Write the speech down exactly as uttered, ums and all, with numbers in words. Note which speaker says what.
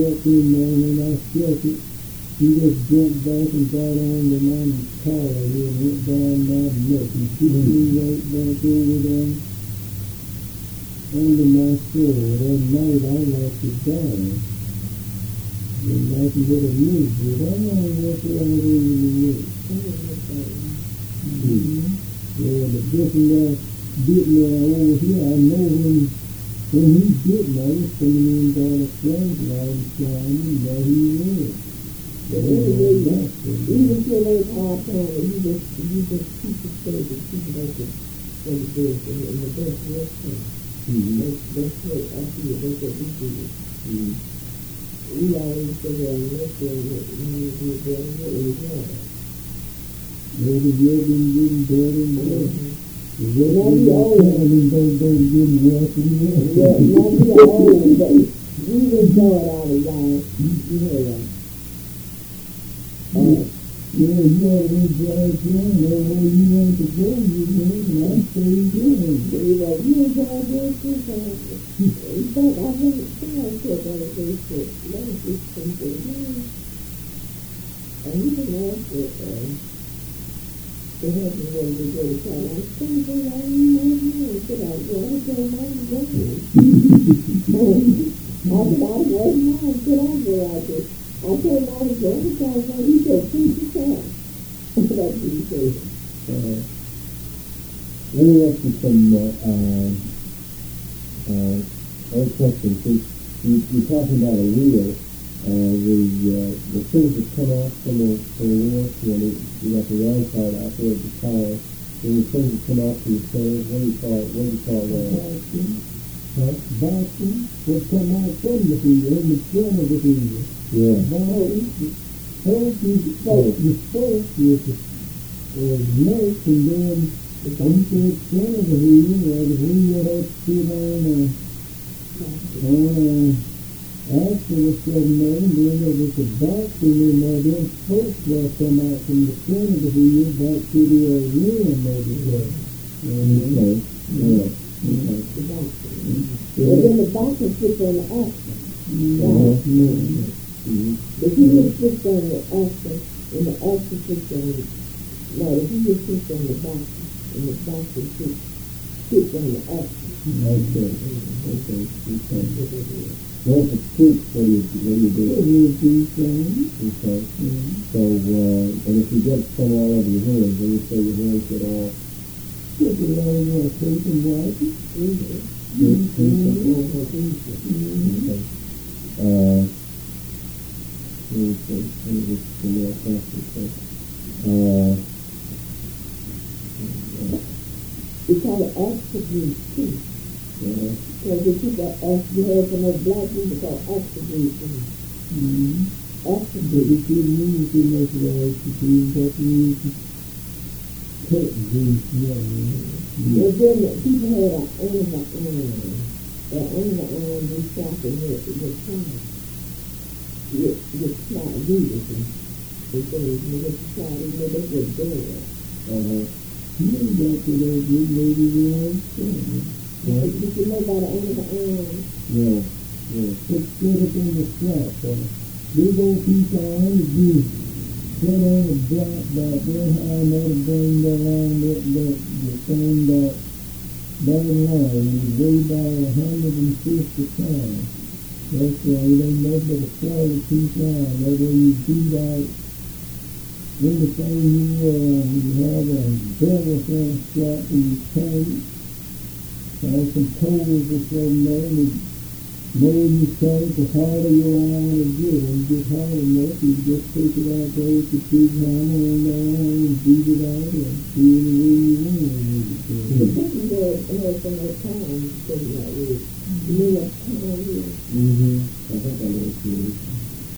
Speaker 1: walked in there and when I struck it, he just jumped back and got on the man's collar and went down my neck and hit me right back over there under my sword. That night I like to die. And like to get a news, but I don't know what the other reason is. Mm-hmm. Yeah, but this and that bit me over here, I know when when he bit me, I was coming in down a flashlight shining, there he was.
Speaker 2: But anyway, even till those hard times, you just, you just keep the faith and keep it open for the best, and, and the best will come. Mm-hmm. That's, that's what I feel, that's what we do. Mm-hmm. We always say, well, let's say, we need to do it better, what is wrong?
Speaker 1: Maybe you're getting better and better.
Speaker 2: Now we old.
Speaker 1: And don't, don't get worse and worse.
Speaker 2: Yeah, now we old, but we enjoy our lives, you know that. Uh,
Speaker 1: yeah, you always drive down there where you want to go, you know, and I stay there.
Speaker 2: You know, you enjoy this, this, that. In fact, I haven't tried to take on a Facebook. Let me just something here. And you can ask it, um, to help me when we go to town. I'm thinking, I don't know, should I go? I go, I'm going. I said, I was mine, should I go out there? I told my husband, every time when he said, please you can. That's what he said.
Speaker 1: Uh, let me ask you some uh, uh, uh, other questions. So you, you're talking about a wheel. Uh, the uh, the things that come off from the, from the wheel, you know, you got the round part out there at the tire. Then the things that come off from the tail, what do you call it? What do you call that? Huh? Boston will come out from the wheel, in the front of the wheel. Yeah. Boston, first is the spoke. The spoke is the uh, neck, and then on the front of the wheel, or the wheel has to sit on a, on a axle or something there, and then there was a box, and then uh, them spokes will come out from the front of the wheel back to the uh, rim of the wheel. Okay. Yeah. Okay.
Speaker 2: And then the box will sit on the axle.
Speaker 1: Uh-huh. Yeah.
Speaker 2: Mm-hmm. The wheel sits on the axle, and the axle sits on the, no, the wheel sits on the box, and the box will sit, sits on the axle.
Speaker 1: Okay. Okay. Okay. Well, if it's quick, what do you, what do you do? It will be fine. Okay. Mm-hmm. So, uh, and if you get some all over your hands, then you say your hands get all... Put it all in your face and wipe it. Mm-hmm. Mm-hmm. Mm-hmm. Okay. Uh, let me see. Let me just some more questions. Uh,
Speaker 2: We call it attribute too.
Speaker 1: yeah.
Speaker 2: Because if you got ask, you have some of black people call attribute too.
Speaker 1: Mm-hmm.
Speaker 2: Attribute.
Speaker 1: If you use too much attribute, that means cut juice, yeah.
Speaker 2: And then people had an animal arm. That animal arm we shot in it with time. With, with slide rules and they say, you know, the slide, you know, they were dead.
Speaker 1: Uh-huh. You know that to that good lady there? Yeah.
Speaker 2: Did you know about an animal arm?
Speaker 1: Yeah. Yeah. Put it up in the strap, uh, big old piece of arm to do. Put on a block back there, how another bring around that, that, the thing that, that line, you weigh by a hundred and fifty pounds. That's why it ain't nothing but a solid piece of iron. That way you beat out anything you, uh, you have a devil thing strap and you take, have some poles or something there, and the more you take, the harder your iron will get. When it gets hard enough, you just take it out there with the big hammer on the iron and beat it out and do it the way you want it.
Speaker 2: The person that has some more time, you say that with. You know what time is?
Speaker 1: Mm-hmm. I think I know what it is.